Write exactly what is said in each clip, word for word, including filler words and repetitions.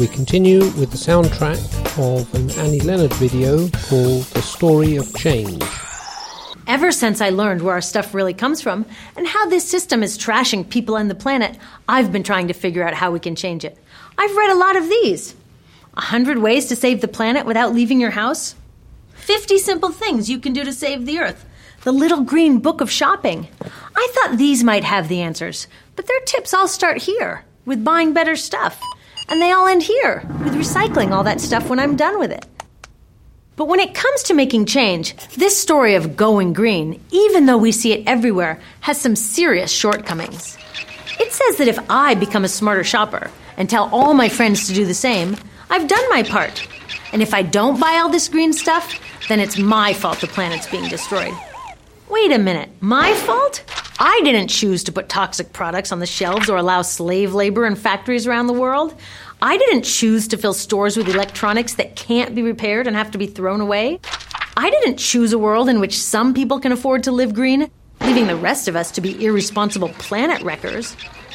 We continue with the soundtrack of an Annie Leonard video called The Story of Change. Ever since I learned where our stuff really comes from and how this system is trashing people and the planet, I've been trying to figure out how we can change it. I've read a lot of these. A hundred ways to save the planet without leaving your house. Fifty simple things you can do to save the Earth. The Little Green Book of Shopping. I thought these might have the answers, but their tips all start here, with buying better stuff. And they all end here, with recycling all that stuff when I'm done with it. But when it comes to making change, this story of going green, even though we see it everywhere, has some serious shortcomings. It says that if I become a smarter shopper and tell all my friends to do the same, I've done my part. And if I don't buy all this green stuff, then it's my fault the planet's being destroyed. Wait a minute, my fault? I didn't choose to put toxic products on the shelves or allow slave labor in factories around the world. I didn't choose to fill stores with electronics that can't be repaired and have to be thrown away. I didn't choose a world in which some people can afford to live green, leaving the rest of us to be irresponsible planet wreckers.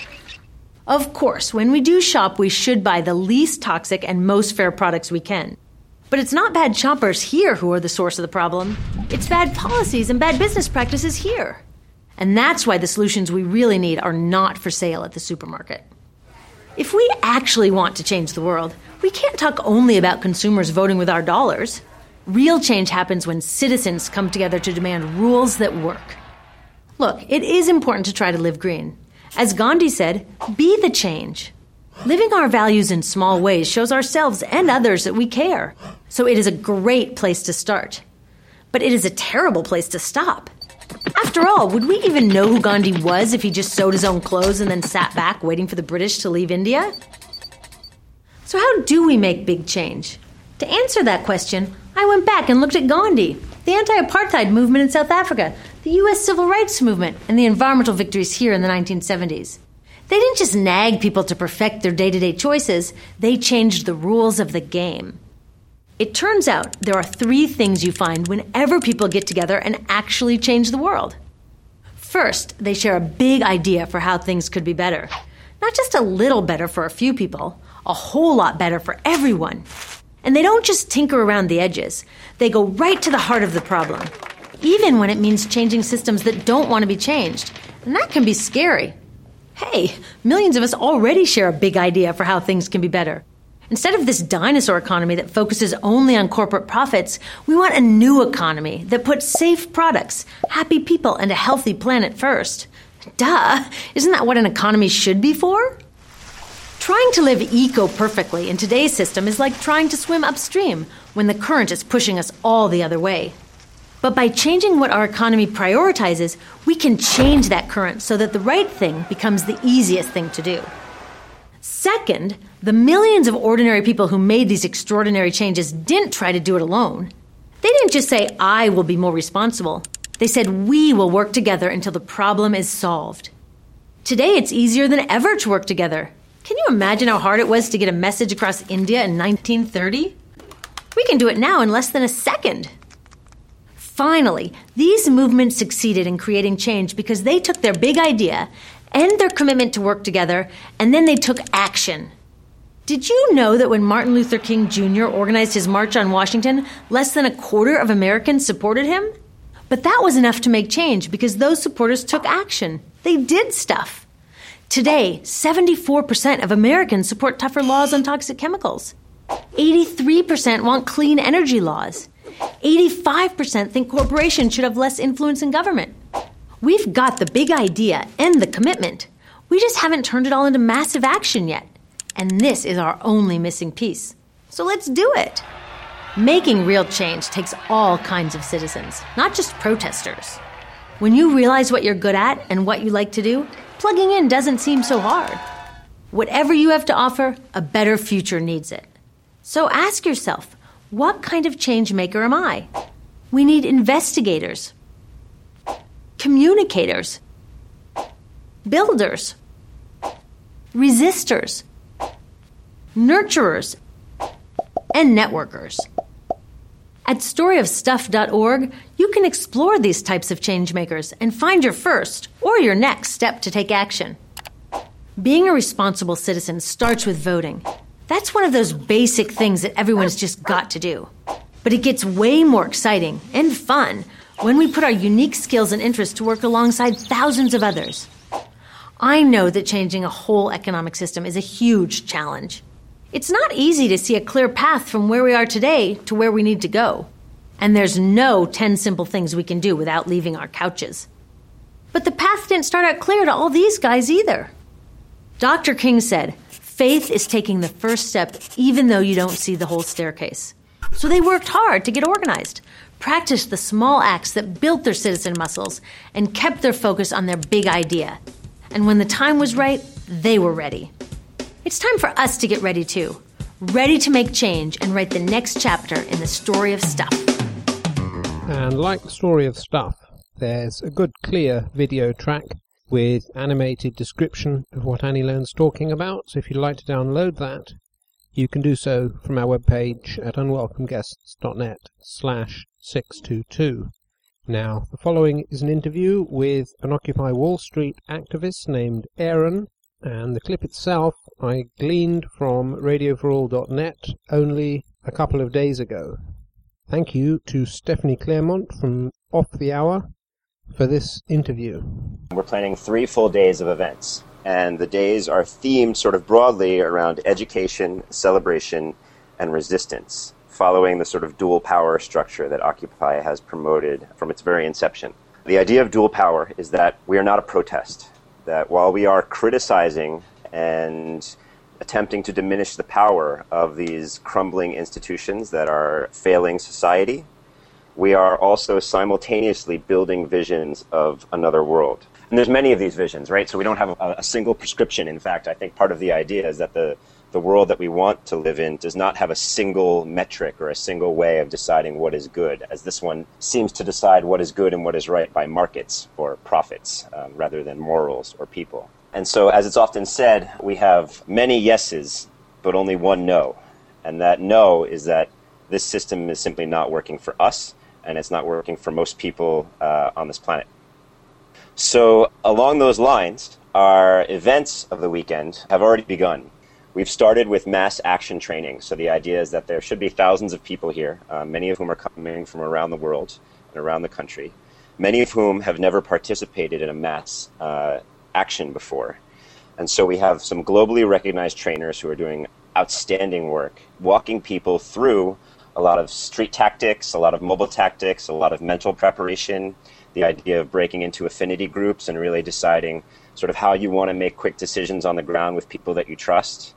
Of course, when we do shop, we should buy the least toxic and most fair products we can. But it's not bad shoppers here who are the source of the problem. It's bad policies and bad business practices here. And that's why the solutions we really need are not for sale at the supermarket. If we actually want to change the world, we can't talk only about consumers voting with our dollars. Real change happens when citizens come together to demand rules that work. Look, it is important to try to live green. As Gandhi said, be the change. Living our values in small ways shows ourselves and others that we care. So it is a great place to start. But it is a terrible place to stop. After all, would we even know who Gandhi was if he just sewed his own clothes and then sat back waiting for the British to leave India? So how do we make big change? To answer that question, I went back and looked at Gandhi, the anti-apartheid movement in South Africa, the U S civil rights movement, and the environmental victories here in the nineteen seventies. They didn't just nag people to perfect their day-to-day choices, they changed the rules of the game. It turns out there are three things you find whenever people get together and actually change the world. First, they share a big idea for how things could be better. Not just a little better for a few people, a whole lot better for everyone. And they don't just tinker around the edges. They go right to the heart of the problem, even when it means changing systems that don't want to be changed. And that can be scary. Hey, millions of us already share a big idea for how things can be better. Instead of this dinosaur economy that focuses only on corporate profits, we want a new economy that puts safe products, happy people, and a healthy planet first. Duh! Isn't that what an economy should be for? Trying to live eco-perfectly in today's system is like trying to swim upstream when the current is pushing us all the other way. But by changing what our economy prioritizes, we can change that current so that the right thing becomes the easiest thing to do. Second, the millions of ordinary people who made these extraordinary changes didn't try to do it alone. They didn't just say, I will be more responsible. They said, we will work together until the problem is solved. Today, it's easier than ever to work together. Can you imagine how hard it was to get a message across India in nineteen thirty? We can do it now in less than a second. Finally, these movements succeeded in creating change because they took their big idea and their commitment to work together, and then they took action. Did you know that when Martin Luther King Junior organized his March on Washington, less than a quarter of Americans supported him? But that was enough to make change because those supporters took action. They did stuff. Today, seventy-four percent of Americans support tougher laws on toxic chemicals. eighty-three percent want clean energy laws. eighty-five percent think corporations should have less influence in government. We've got the big idea and the commitment. We just haven't turned it all into massive action yet. And this is our only missing piece. So let's do it. Making real change takes all kinds of citizens, not just protesters. When you realize what you're good at and what you like to do, plugging in doesn't seem so hard. Whatever you have to offer, a better future needs it. So ask yourself, what kind of change maker am I? We need investigators, communicators, builders, resistors, nurturers, and networkers. At story of stuff dot org, you can explore these types of change makers and find your first or your next step to take action. Being a responsible citizen starts with voting. That's one of those basic things that everyone's just got to do. But it gets way more exciting and fun when we put our unique skills and interests to work alongside thousands of others. I know that changing a whole economic system is a huge challenge. It's not easy to see a clear path from where we are today to where we need to go. And there's no ten simple things we can do without leaving our couches. But the path didn't start out clear to all these guys either. Doctor King said, faith is taking the first step even though you don't see the whole staircase. So they worked hard to get organized, practiced the small acts that built their citizen muscles, and kept their focus on their big idea. And when the time was right, they were ready. It's time for us to get ready too. Ready to make change and write the next chapter in the story of stuff. And like the story of stuff, there's a good clear video track with animated description of what Annie Learn's talking about. So if you'd like to download that, you can do so from our webpage at unwelcomeguests.net slash 622. Now, the following is an interview with an Occupy Wall Street activist named Aaron, and the clip itself I gleaned from radio for all dot net only a couple of days ago. Thank you to Stephanie Claremont from Off the Hour for this interview. We're planning three full days of events, and the days are themed sort of broadly around education, celebration, and resistance, following the sort of dual power structure that Occupy has promoted from its very inception. The idea of dual power is that we are not a protest, that while we are criticizing and attempting to diminish the power of these crumbling institutions that are failing society, we are also simultaneously building visions of another world. And there's many of these visions, right? So we don't have a, a single prescription. In fact, I think part of the idea is that the, the world that we want to live in does not have a single metric or a single way of deciding what is good, as this one seems to decide what is good and what is right by markets or profits, um, rather than morals or people. And so, as it's often said, we have many yeses, but only one no. And that no is that this system is simply not working for us, and it's not working for most people uh, on this planet. So along those lines, our events of the weekend have already begun. We've started with mass action training. So the idea is that there should be thousands of people here, uh, many of whom are coming from around the world and around the country, many of whom have never participated in a mass uh, action before. And so we have some globally recognized trainers who are doing outstanding work, walking people through a lot of street tactics, a lot of mobile tactics, a lot of mental preparation, the idea of breaking into affinity groups and really deciding sort of how you want to make quick decisions on the ground with people that you trust,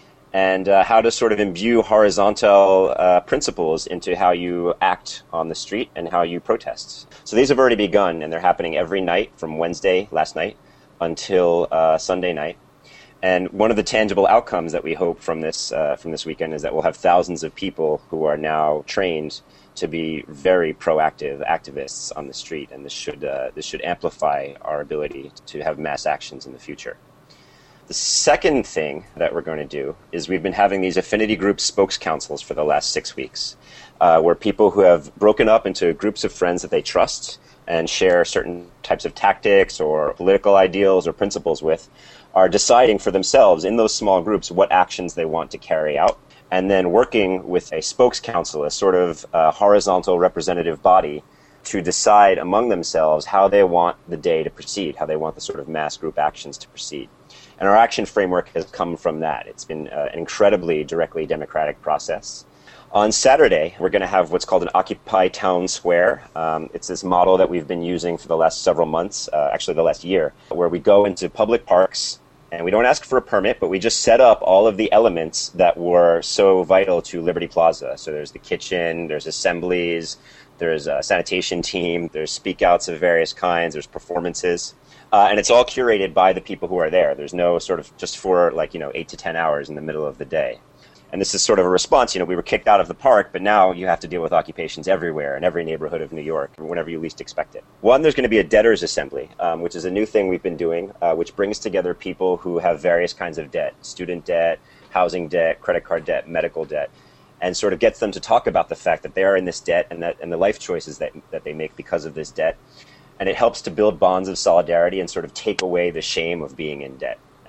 and uh, how to sort of imbue horizontal uh, principles into how you act on the street and how you protest. So these have already begun, and they're happening every night from Wednesday, last night, until uh, Sunday night. And one of the tangible outcomes that we hope from this uh, from this weekend is that we'll have thousands of people who are now trained to be very proactive activists on the street, and this should uh, this should amplify our ability to have mass actions in the future. The second thing that we're going to do is we've been having these affinity group spokes councils for the last six weeks, uh, where people who have broken up into groups of friends that they trust and share certain types of tactics or political ideals or principles with are deciding for themselves in those small groups what actions they want to carry out, and then working with a spokes council, a sort of uh, horizontal representative body, to decide among themselves how they want the day to proceed, how they want the sort of mass group actions to proceed. And our action framework has come from that. It's been uh, an incredibly directly democratic process. On Saturday, we're going to have what's called an Occupy Town Square. Um, it's this model that we've been using for the last several months, uh, actually the last year, where we go into public parks and we don't ask for a permit, but we just set up all of the elements that were so vital to Liberty Plaza. So there's the kitchen, there's assemblies, there's a sanitation team, there's speak-outs of various kinds, there's performances. Uh, and it's all curated by the people who are there. There's no sort of just for like, you know, eight to ten hours in the middle of the day. And this is sort of a response. You know, we were kicked out of the park, but now you have to deal with occupations everywhere in every neighborhood of New York, whenever you least expect it. One, there's going to be a debtors assembly, um, which is a new thing we've been doing, uh, which brings together people who have various kinds of debt, student debt, housing debt, credit card debt, medical debt, and sort of gets them to talk about the fact that they are in this debt and that and the life choices that, that they make because of this debt. And it helps to build bonds of solidarity and sort of take away the shame of being in debt.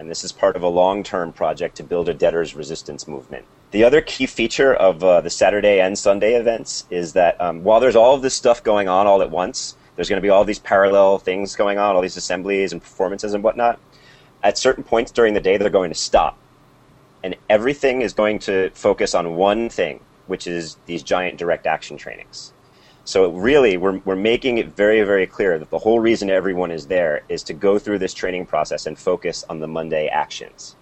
And this is part of a long-term project to build a debtors resistance movement. The other key feature of uh, the Saturday and Sunday events is that um, while there's all of this stuff going on all at once, there's going to be all these parallel things going on, all these assemblies and performances and whatnot. At certain points during the day, they're going to stop. And everything is going to focus on one thing, which is these giant direct action trainings. So really, we're we're making it very, very clear that the whole reason everyone is there is to go through this training process and focus on the Monday actions.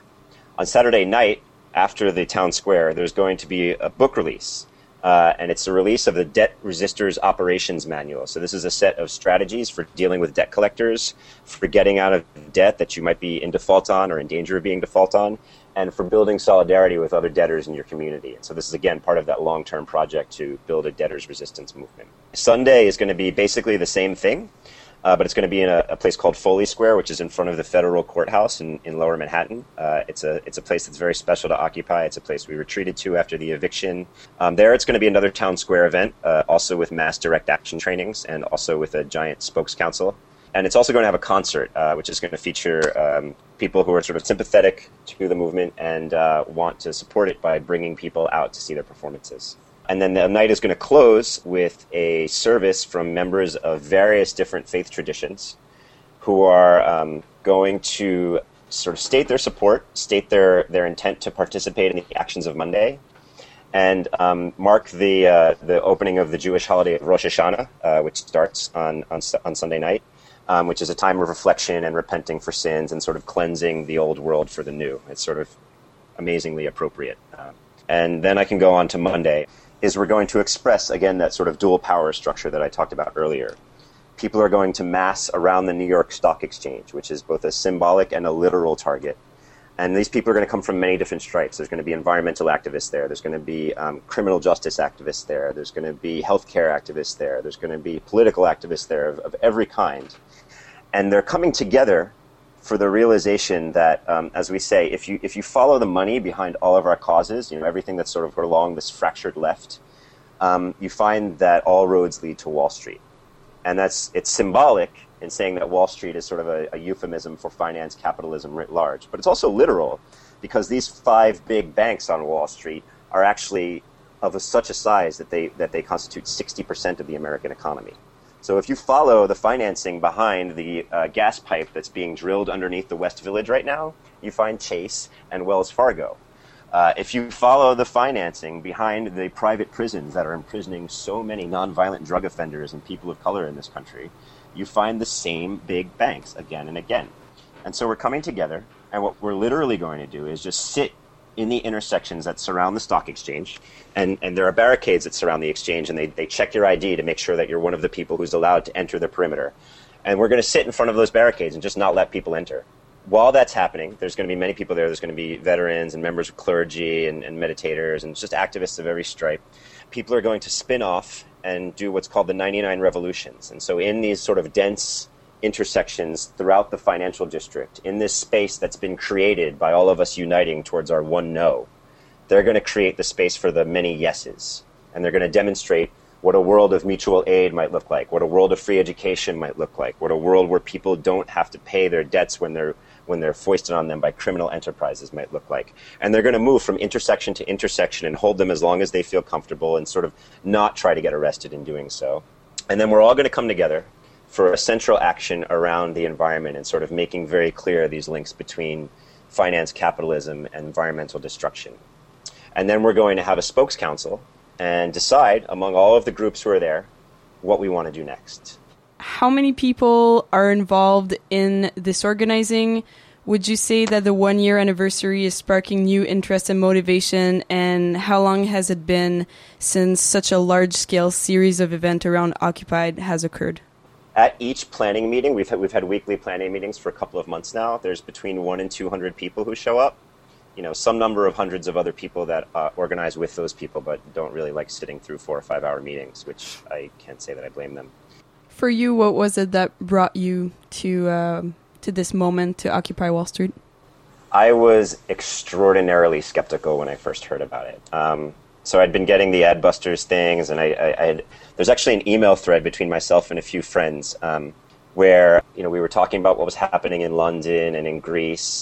On Saturday night, after the town square, there's going to be a book release. Uh, and it's a release of the Debt Resisters Operations Manual. So this is a set of strategies for dealing with debt collectors, for getting out of debt that you might be in default on or in danger of being default on, and for building solidarity with other debtors in your community. And so this is, again, part of that long-term project to build a debtors resistance movement. Sunday is going to be basically the same thing, uh, but it's going to be in a, a place called Foley Square, which is in front of the federal courthouse in, in Lower Manhattan. Uh, it's a it's a place that's very special to Occupy. It's a place we retreated to after the eviction. Um, there it's going to be another town square event, uh, also with mass direct action trainings and also with a giant spokes council. And it's also going to have a concert, uh, which is going to feature um, people who are sort of sympathetic to the movement and uh, want to support it by bringing people out to see their performances. And then the night is going to close with a service from members of various different faith traditions who are um, going to sort of state their support, state their, their intent to participate in the actions of Monday, and um, mark the uh, the opening of the Jewish holiday of Rosh Hashanah, uh, which starts on, on on Sunday night, um, which is a time of reflection and repenting for sins and sort of cleansing the old world for the new. It's sort of amazingly appropriate. Uh, and then I can go on to Monday, is we're going to express, again, that sort of dual power structure that I talked about earlier. People are going to mass around the New York Stock Exchange, which is both a symbolic and a literal target. And these people are going to come from many different stripes. There's going to be environmental activists there. There's going to be um, criminal justice activists there. There's going to be healthcare activists there. There's going to be political activists there of, of every kind. And they're coming together for the realization that, um, as we say, if you if you follow the money behind all of our causes, you know, everything that's sort of along this fractured left, um, you find that all roads lead to Wall Street. And that's it's symbolic in saying that Wall Street is sort of a, a euphemism for finance capitalism writ large. But it's also literal, because these five big banks on Wall Street are actually of a, such a size that they that they constitute sixty percent of the American economy. So if you follow the financing behind the uh, gas pipe that's being drilled underneath the West Village right now, you find Chase and Wells Fargo. Uh, if you follow the financing behind the private prisons that are imprisoning so many nonviolent drug offenders and people of color in this country, you find the same big banks again and again. And so we're coming together, and what we're literally going to do is just sit in the intersections that surround the stock exchange, and, and there are barricades that surround the exchange, and they, they check your I D to make sure that you're one of the people who's allowed to enter the perimeter. And we're going to sit in front of those barricades and just not let people enter. While that's happening, there's going to be many people there. There's going to be veterans and members of clergy and, and meditators and just activists of every stripe. People are going to spin off and do what's called the ninety-nine revolutions. And so in these sort of dense intersections throughout the financial district, in this space that's been created by all of us uniting towards our one no, they're going to create the space for the many yeses. And they're going to demonstrate what a world of mutual aid might look like, what a world of free education might look like, what a world where people don't have to pay their debts when they're when they're foisted on them by criminal enterprises might look like. And they're going to move from intersection to intersection and hold them as long as they feel comfortable and sort of not try to get arrested in doing so. And then we're all going to come together for a central action around the environment and sort of making very clear these links between finance capitalism and environmental destruction. And then we're going to have a spokes council and decide among all of the groups who are there what we want to do next. How many people are involved in this organizing? Would you say that the one-year anniversary is sparking new interest and motivation? And how long has it been since such a large-scale series of events around Occupied has occurred? At each planning meeting, we've had, we've had weekly planning meetings for a couple of months now. There's between one and two hundred people who show up. You know, some number of hundreds of other people that uh, organize with those people, but don't really like sitting through four or five hour meetings, which I can't say that I blame them. For you, what was it that brought you to uh, to this moment to Occupy Wall Street? I was extraordinarily skeptical when I first heard about it. Um, so I'd been getting the Adbusters things, and I, I, I had there's actually an email thread between myself and a few friends um, where you know we were talking about what was happening in London and in Greece,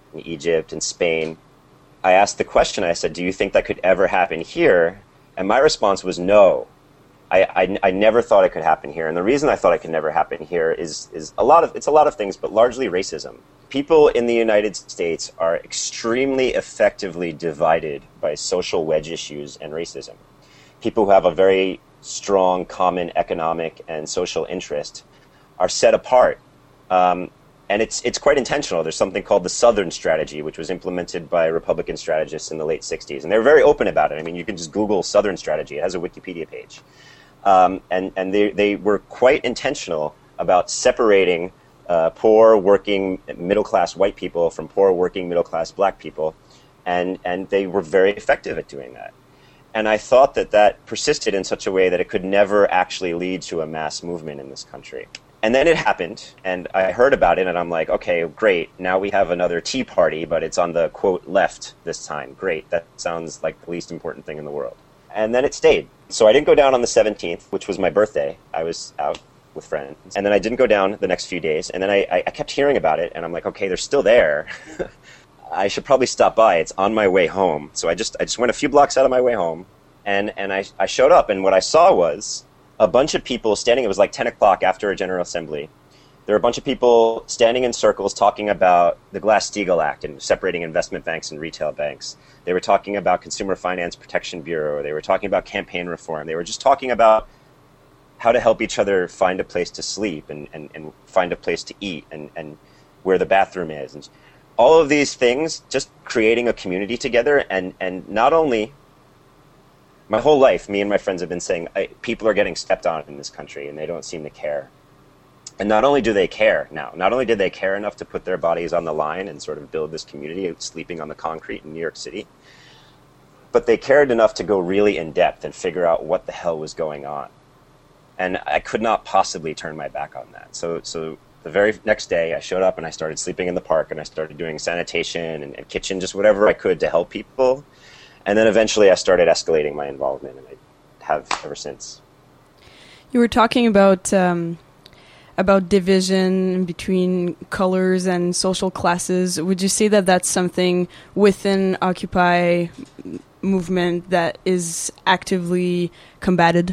in Egypt, in Spain. I asked the question, I said, do you think that could ever happen here? And my response was no. I, I, I never thought it could happen here. And the reason I thought it could never happen here is, is a lot of, it's a lot of things, but largely racism. People in the United States are extremely effectively divided by social wedge issues and racism. People who have a very strong common economic and social interest are set apart. Um, and it's it's quite intentional. There's something called the Southern Strategy, which was implemented by Republican strategists in the late sixties. And they're very open about it. I mean, you can just Google Southern Strategy. It has a Wikipedia page. Um, and and they, they were quite intentional about separating uh, poor, working, middle-class white people from poor, working, middle-class black people. And, and they were very effective at doing that. And I thought that that persisted in such a way that it could never actually lead to a mass movement in this country. And then it happened, and I heard about it, and I'm like, okay, great. Now we have another Tea Party, but it's on the, quote, left this time. Great. That sounds like the least important thing in the world. And then it stayed. So I didn't go down on the seventeenth, which was my birthday. I was out with friends. And then I didn't go down the next few days. And then I, I kept hearing about it, and I'm like, okay, they're still there. I should probably stop by. It's on my way home. So I just I just went a few blocks out of my way home, and, and I, I showed up, and what I saw was a bunch of people standing. It was like ten o'clock after a General Assembly. There were a bunch of people standing in circles talking about the Glass-Steagall Act and separating investment banks and retail banks. They were talking about Consumer Finance Protection Bureau. They were talking about campaign reform. They were just talking about how to help each other find a place to sleep and, and, and find a place to eat and, and where the bathroom is. And all of these things, just creating a community together. And, and not only, my whole life, me and my friends have been saying, I, people are getting stepped on in this country and they don't seem to care. And not only do they care now, not only did they care enough to put their bodies on the line and sort of build this community sleeping on the concrete in New York City, but they cared enough to go really in depth and figure out what the hell was going on. And I could not possibly turn my back on that. So so the very next day I showed up and I started sleeping in the park and I started doing sanitation and, and kitchen, just whatever I could to help people. And then eventually I started escalating my involvement, and I have ever since. You were talking about... Um about division between colors and social classes. Would you say that that's something within Occupy movement that is actively combated?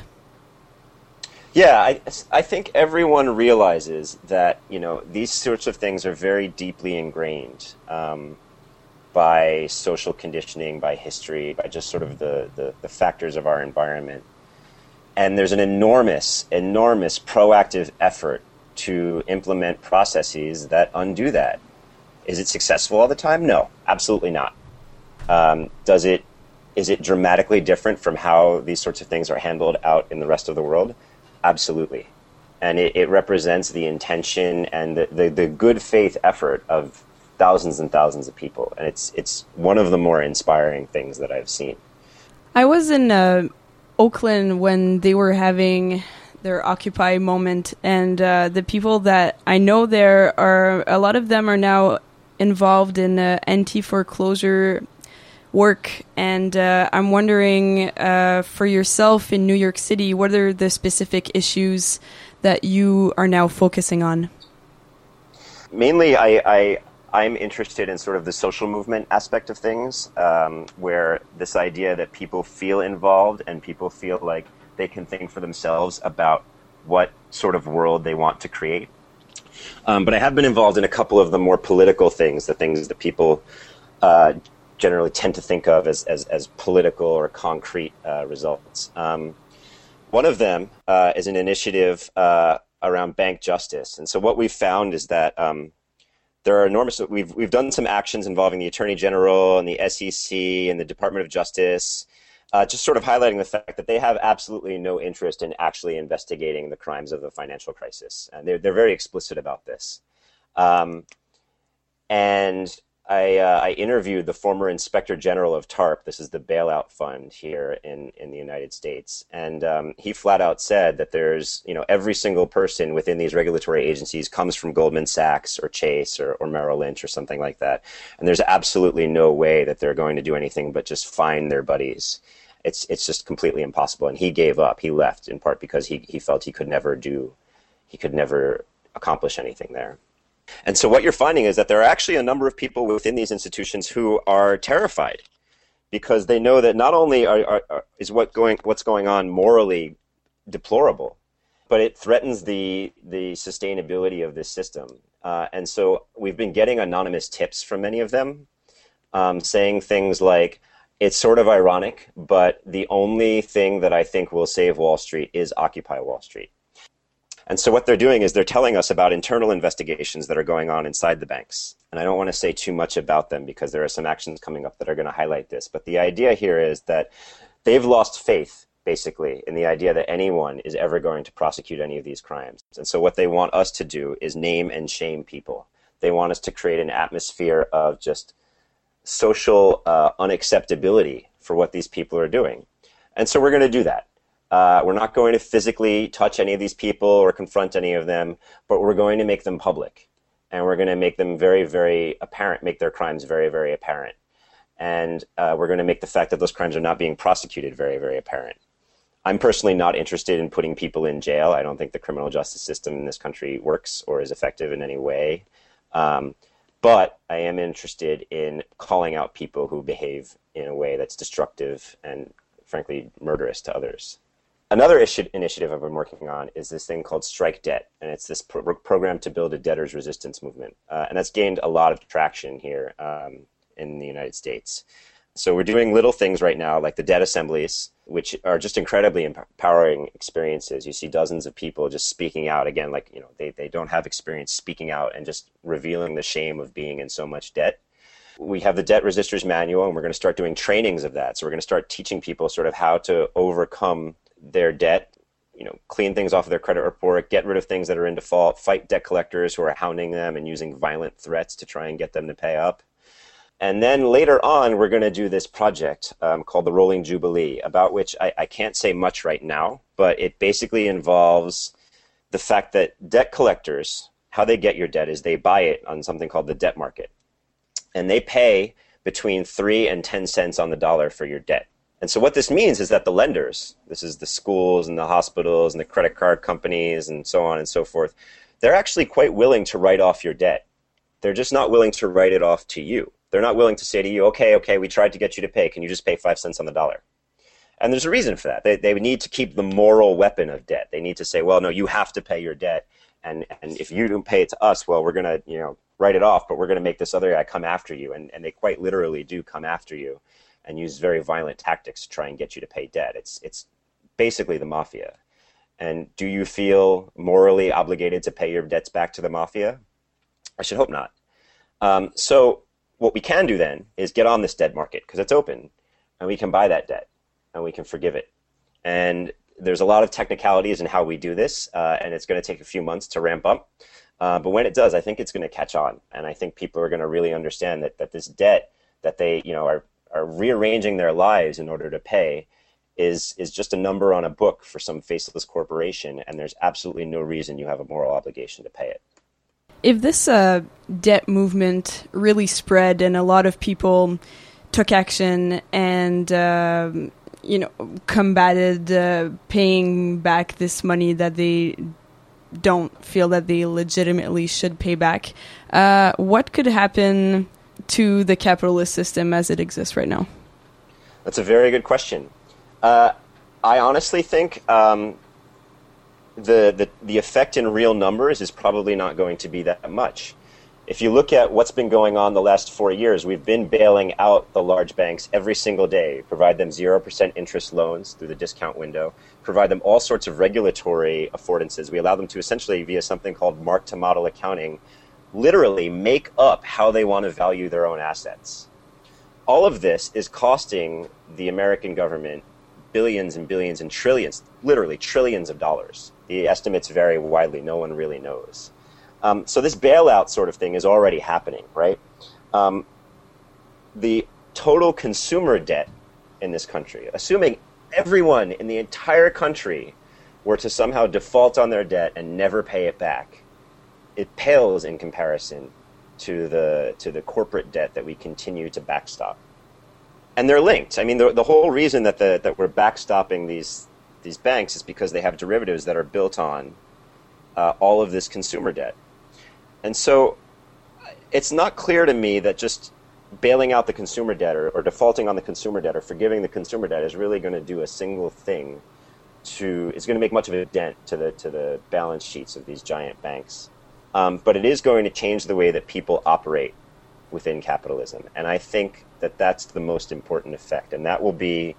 Yeah, I, I think everyone realizes that, you know, these sorts of things are very deeply ingrained um, by social conditioning, by history, by just sort of the, the, the factors of our environment. And there's an enormous, enormous proactive effort to implement processes that undo that. Is it successful all the time? No, absolutely not. Um, does it? Is it dramatically different from how these sorts of things are handled out in the rest of the world? Absolutely. And it, it represents the intention and the, the, the good faith effort of thousands and thousands of people. And it's it's one of the more inspiring things that I've seen. I was in uh, Oakland when they were having their Occupy moment, and uh, the people that I know there are, a lot of them are now involved in uh, anti-foreclosure work, and uh, I'm wondering uh, for yourself in New York City, what are the specific issues that you are now focusing on? Mainly, I, I, I'm interested in sort of the social movement aspect of things, um, where this idea that people feel involved and people feel like they can think for themselves about what sort of world they want to create. Um, but I have been involved in a couple of the more political things, the things that people uh, generally tend to think of as, as, as political or concrete uh, results. Um, one of them uh, is an initiative uh, around bank justice. And so what we've found is that um, there are enormous, we've, we've done some actions involving the Attorney General and the S E C and the Department of Justice, Uh, just sort of highlighting the fact that they have absolutely no interest in actually investigating the crimes of the financial crisis. And they're, they're very explicit about this. Um, and I, uh, I interviewed the former Inspector General of TARP. This is the bailout fund here in, in the United States. And um, he flat out said that there's, you know, every single person within these regulatory agencies comes from Goldman Sachs or Chase or, or Merrill Lynch or something like that. And there's absolutely no way that they're going to do anything but just find their buddies. It's it's just completely impossible. And he gave up. He left in part because he, he felt he could never do, he could never accomplish anything there. And so what you're finding is that there are actually a number of people within these institutions who are terrified because they know that not only are, are, are, is what going, what's going on morally deplorable, but it threatens the the sustainability of this system. Uh, and so we've been getting anonymous tips from many of them um, saying things like, it's sort of ironic, but the only thing that I think will save Wall Street is Occupy Wall Street. And so what they're doing is they're telling us about internal investigations that are going on inside the banks. And I don't want to say too much about them because there are some actions coming up that are going to highlight this. But the idea here is that they've lost faith, basically, in the idea that anyone is ever going to prosecute any of these crimes. And so what they want us to do is name and shame people. They want us to create an atmosphere of just social uh, unacceptability for what these people are doing. And so we're going to do that. Uh, we're not going to physically touch any of these people or confront any of them, but we're going to make them public. And we're going to make them very, very apparent, make their crimes very, very apparent. And uh, we're going to make the fact that those crimes are not being prosecuted very, very apparent. I'm personally not interested in putting people in jail. I don't think the criminal justice system in this country works or is effective in any way. Um, but I am interested in calling out people who behave in a way that's destructive and, frankly, murderous to others. Another issue, initiative I've been working on is this thing called Strike Debt, and it's this pro- program to build a debtors resistance movement. Uh, and that's gained a lot of traction here um, in the United States. So we're doing little things right now, like the debt assemblies, which are just incredibly empowering experiences. You see dozens of people just speaking out, again, like, you know, they, they don't have experience speaking out and just revealing the shame of being in so much debt. We have the Debt Resisters Manual, and we're going to start doing trainings of that. So we're going to start teaching people sort of how to overcome their debt, you know, clean things off of their credit report, get rid of things that are in default, fight debt collectors who are hounding them and using violent threats to try and get them to pay up. And then later on, we're going to do this project um, called the Rolling Jubilee, about which I, I can't say much right now, but it basically involves the fact that debt collectors, how they get your debt is they buy it on something called the debt market. And they pay between three and ten cents on the dollar for your debt. And so what this means is that the lenders, this is the schools and the hospitals and the credit card companies and so on and so forth, they're actually quite willing to write off your debt. They're just not willing to write it off to you. They're not willing to say to you, okay, okay, we tried to get you to pay. Can you just pay five cents on the dollar? And there's a reason for that. They, they need to keep the moral weapon of debt. They need to say, well, no, you have to pay your debt. And, and if you don't pay it to us, well, we're going to, you know, write it off, but we're going to make this other guy come after you. And, and they quite literally do come after you and use very violent tactics to try and get you to pay debt. It's it's basically the mafia. And do you feel morally obligated to pay your debts back to the mafia? I should hope not. Um, so what we can do then is get on this debt market because it's open, and we can buy that debt, and we can forgive it. And there's a lot of technicalities in how we do this, uh, and it's going to take a few months to ramp up. Uh, but when it does, I think it's going to catch on, and I think people are going to really understand that that this debt that they, you know, are are rearranging their lives in order to pay is is just a number on a book for some faceless corporation, and there's absolutely no reason you have a moral obligation to pay it. If this uh, debt movement really spread and a lot of people took action and uh, you know combated uh, paying back this money that they don't feel that they legitimately should pay back, uh, what could happen to the capitalist system as it exists right now? That's a very good question. Uh, I honestly think um, the, the the effect in real numbers is probably not going to be that much. If you look at what's been going on the last four years, we've been bailing out the large banks every single day, provide them zero percent interest loans through the discount window, provide them all sorts of regulatory affordances. We allow them to essentially, via something called mark-to-model accounting, literally make up how they want to value their own assets. All of this is costing the American government billions and billions and trillions, literally trillions of dollars. The estimates vary widely. No one really knows. Um, so this bailout sort of thing is already happening, right? Um, the total consumer debt in this country, assuming everyone in the entire country were to somehow default on their debt and never pay it back, it pales in comparison to the to the corporate debt that we continue to backstop. And they're linked. I mean, the, the whole reason that the that we're backstopping these these banks is because they have derivatives that are built on uh, all of this consumer debt. And so it's not clear to me that just bailing out the consumer debt or, or defaulting on the consumer debt or forgiving the consumer debt is really going to do a single thing to, it's going to make much of a dent to the to the balance sheets of these giant banks. Um, but it is going to change the way that people operate within capitalism. And I think that that's the most important effect. And that will be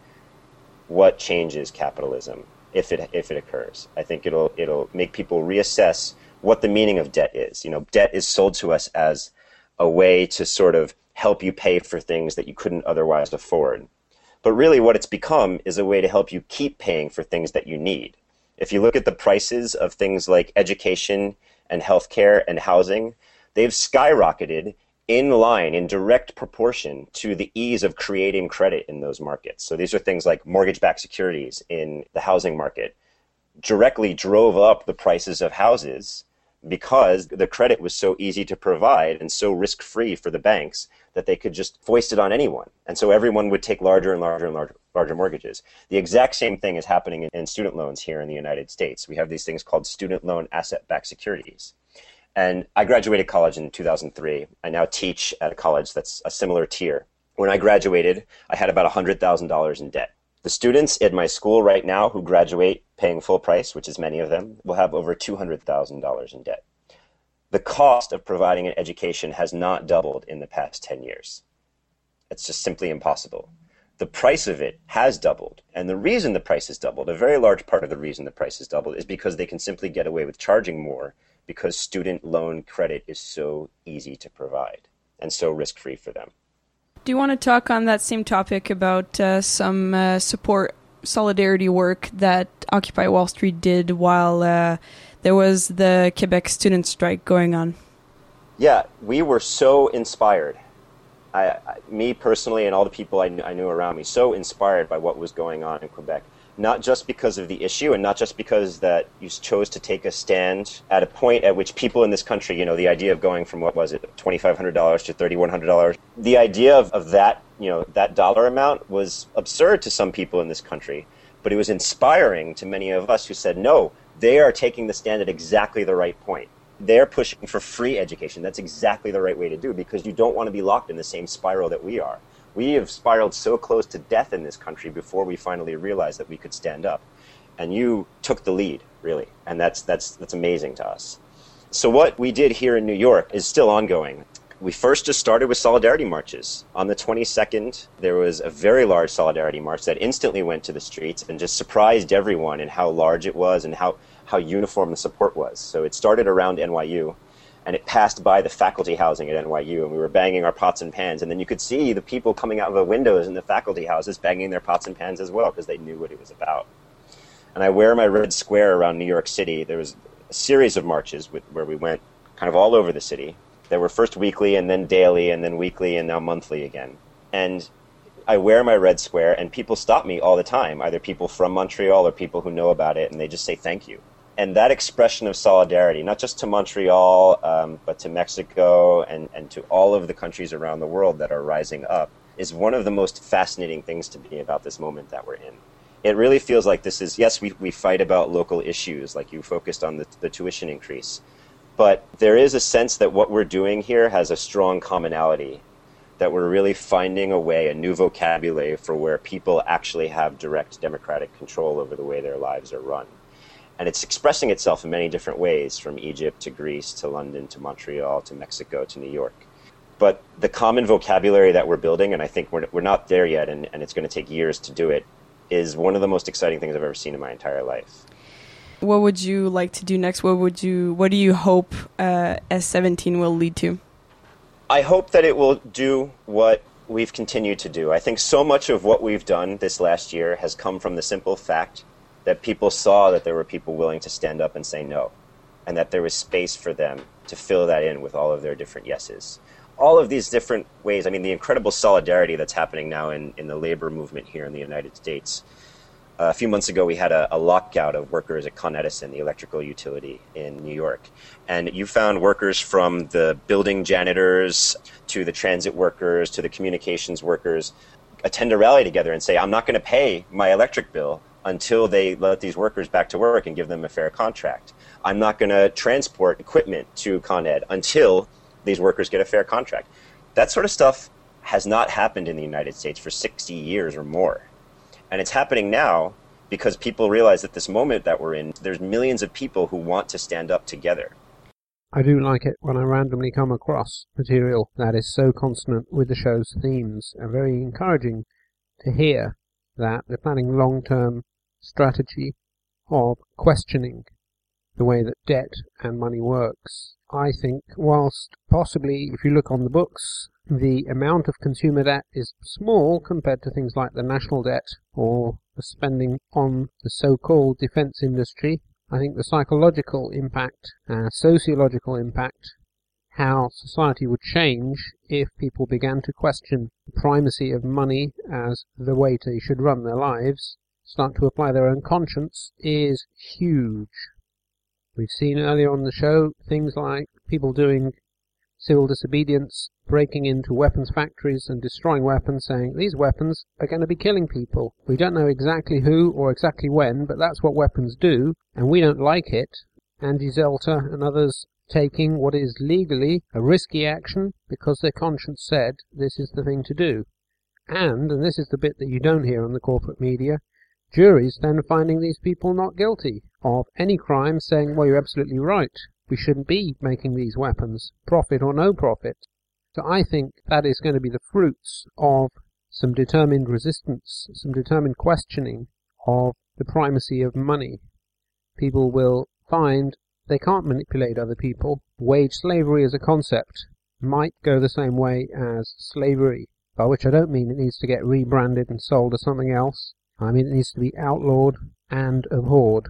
what changes capitalism if it if it occurs. I think it'll it'll make people reassess what the meaning of debt is. You know, debt is sold to us as a way to sort of help you pay for things that you couldn't otherwise afford. But really what it's become is a way to help you keep paying for things that you need. If you look at the prices of things like education and healthcare and housing, they've skyrocketed in line, in direct proportion to the ease of creating credit in those markets. So these are things like mortgage-backed securities in the housing market directly drove up the prices of houses because the credit was so easy to provide and so risk-free for the banks that they could just foist it on anyone. And so everyone would take larger and larger and larger, larger mortgages. The exact same thing is happening in, in student loans here in the United States. We have these things called student loan asset-backed securities. And I graduated college in two thousand three. I now teach at a college that's a similar tier. When I graduated, I had about one hundred thousand dollars in debt. The students at my school right now who graduate paying full price, which is many of them, will have over two hundred thousand dollars in debt. The cost of providing an education has not doubled in the past ten years. It's just simply impossible. The price of it has doubled. And the reason the price has doubled, a very large part of the reason the price has doubled, is because they can simply get away with charging more because student loan credit is so easy to provide and so risk-free for them. Do you want to talk on that same topic about uh, some uh, support solidarity work that Occupy Wall Street did while uh, there was the Quebec student strike going on? Yeah, we were so inspired. I, I, me personally and all the people I, kn- I knew around me, so inspired by what was going on in Quebec. Not just because of the issue and not just because that you chose to take a stand at a point at which people in this country, you know, the idea of going from, what was it, twenty-five hundred dollars to thirty-one hundred dollars, the idea of, of that, you know, that dollar amount was absurd to some people in this country. But it was inspiring to many of us who said, no, they are taking the stand at exactly the right point. They're pushing for free education. That's exactly the right way to do because you don't want to be locked in the same spiral that we are. We have spiraled so close to death in this country before we finally realized that we could stand up. And you took the lead, really. And that's that's that's amazing to us. So what we did here in New York is still ongoing. We first just started with solidarity marches. On the twenty-second, there was a very large solidarity march that instantly went to the streets and just surprised everyone in how large it was and how, how uniform the support was. So it started around N Y U. And it passed by the faculty housing at N Y U, and we were banging our pots and pans. And then you could see the people coming out of the windows in the faculty houses banging their pots and pans as well, because they knew what it was about. And I wear my red square around New York City. There was a series of marches with, where we went kind of all over the city. They were first weekly, and then daily, and then weekly, and now monthly again. And I wear my red square, and people stop me all the time, either people from Montreal or people who know about it, and they just say thank you. And that expression of solidarity, not just to Montreal, um, but to Mexico and, and to all of the countries around the world that are rising up, is one of the most fascinating things to me about this moment that we're in. It really feels like this is, yes, we, we fight about local issues, like you focused on the, the tuition increase, but there is a sense that what we're doing here has a strong commonality, that we're really finding a way, a new vocabulary for where people actually have direct democratic control over the way their lives are run. And it's expressing itself in many different ways, from Egypt to Greece to London to Montreal to Mexico to New York. But the common vocabulary that we're building, and I think we're, we're not there yet, and, and it's going to take years to do it, is one of the most exciting things I've ever seen in my entire life. What would you like to do next? What would you? What do you hope uh, S seventeen will lead to? I hope that it will do what we've continued to do. I think so much of what we've done this last year has come from the simple fact that people saw that there were people willing to stand up and say no, and that there was space for them to fill that in with all of their different yeses. All of these different ways, I mean, the incredible solidarity that's happening now in, in the labor movement here in the United States. Uh, a few months ago, we had a, a lockout of workers at Con Edison, the electrical utility in New York. And you found workers from the building janitors to the transit workers to the communications workers attend a rally together and say, I'm not going to pay my electric bill until they let these workers back to work and give them a fair contract. I'm not going to transport equipment to Con Ed until these workers get a fair contract. That sort of stuff has not happened in the United States for sixty years or more. And it's happening now because people realize at this moment that we're in, there's millions of people who want to stand up together. I do like it when I randomly come across material that is so consonant with the show's themes, and very encouraging to hear that they're planning long-term strategy of questioning the way that debt and money works. I think whilst possibly, if you look on the books, the amount of consumer debt is small compared to things like the national debt or the spending on the so-called defence industry, I think the psychological impact, uh, sociological impact, how society would change if people began to question the primacy of money as the way they should run their lives, start to apply their own conscience, is huge. We've seen earlier on the show things like people doing civil disobedience, breaking into weapons factories and destroying weapons, saying these weapons are going to be killing people. We don't know exactly who or exactly when, but that's what weapons do, and we don't like it. Andy Zelter and others taking what is legally a risky action because their conscience said this is the thing to do. And, and this is the bit that you don't hear on the corporate media, juries then finding these people not guilty of any crime, saying, well, you're absolutely right, we shouldn't be making these weapons, profit or no profit. So I think that is going to be the fruits of some determined resistance, some determined questioning of the primacy of money. People will find they can't manipulate other people. Wage slavery as a concept might go the same way as slavery, by which I don't mean it needs to get rebranded and sold as something else. I mean it needs to be outlawed and abhorred.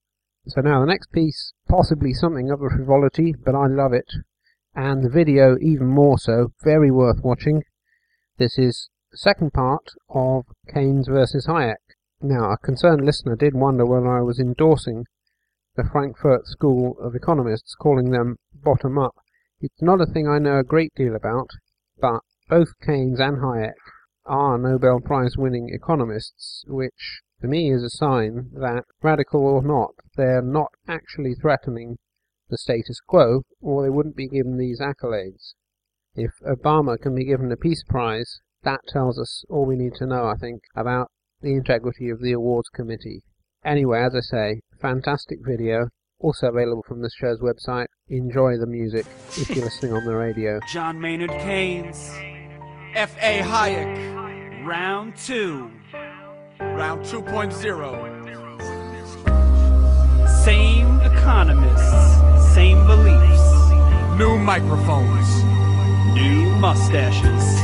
So now the next piece, possibly something of a frivolity, but I love it, and the video even more so, very worth watching. This is the second part of Keynes versus Hayek. Now, a concerned listener did wonder whether I was endorsing the Frankfurt School of Economists, calling them bottom-up. It's not a thing I know a great deal about, but both Keynes and Hayek are Nobel Prize-winning economists, which to me is a sign that, radical or not, they're not actually threatening the status quo, or they wouldn't be given these accolades. If Obama can be given a Peace Prize, that tells us all we need to know, I think, about the integrity of the awards committee. Anyway, as I say, fantastic video, also available from this show's website. Enjoy the music if you're listening on the radio. John Maynard Keynes, F A Hayek, round two. Round two point oh. Same economists, same beliefs. New microphones. New mustaches.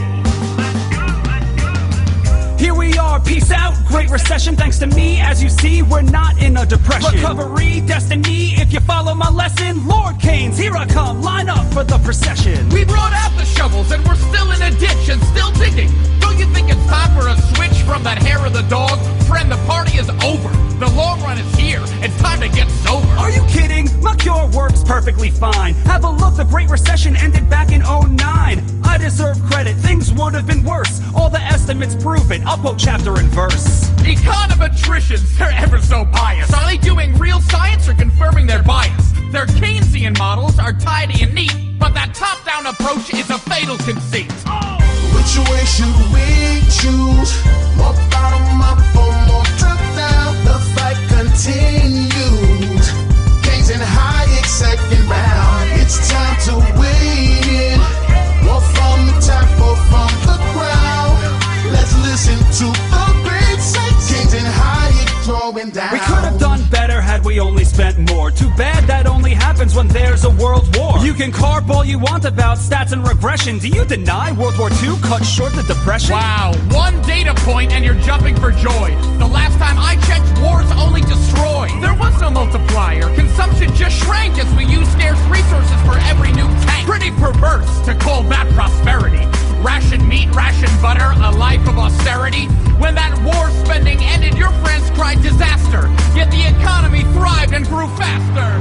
Here we are, peace out, Great Recession. Thanks to me, as you see, we're not in a depression. Recovery, destiny, if you follow my lesson. Lord Keynes, here I come, line up for the procession. We brought out the shovels and we're still in a ditch and still digging. Don't you think it's time for a switch from that hair of the dog? Friend, the party is over. The long run is here. It's time to get sober. Are you kidding? My cure works perfectly fine. Have a look, the Great Recession ended back in oh nine. I deserve credit, things would have been worse. All the estimates prove it, I'll quote chapter and verse. Econometricians, they're ever so biased. Are they doing real science or confirming their bias? Their Keynesian models are tidy and neat, but that top-down approach is a fatal conceit. Oh. Which way should we choose? More bottom up or more top down? The fight continues. Keynes and Hayek second round. It's time to weigh in. More from the top or from the ground. Let's listen to the great sights. Keynes and Hayek throwing down. We could have done better had we only spent more. Too bad that only happens when there's a world war. You can carp all you want about stats and regression. Do you deny World War Two cut short the Depression? Wow, one data point and you're jumping for joy. The last time I checked, wars only destroy. There was no multiplier. Consumption just shrank as we used scarce resources for every new tank. Pretty perverse to call that prosperity. Ration meat, ration butter, a life of austerity. When that war spending ended, your friends cried disaster. Yet the economy thrived and grew faster.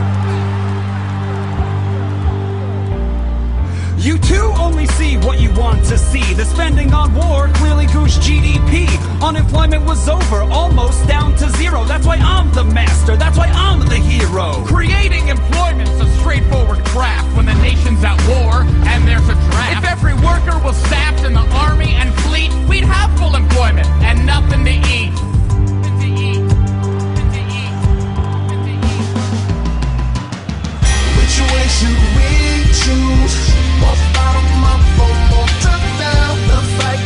You too only see what you want on to see the spending on war clearly goosed G D P. Unemployment was over, almost down to zero. That's why I'm the master, that's why I'm the hero. Creating employment's a straightforward craft when the nation's at war and there's a draft. If every worker was staffed in the army and fleet, we'd have full employment and nothing to eat. To eat. To eat. To eat. Which way should we choose? More bottom up or more top down? The fight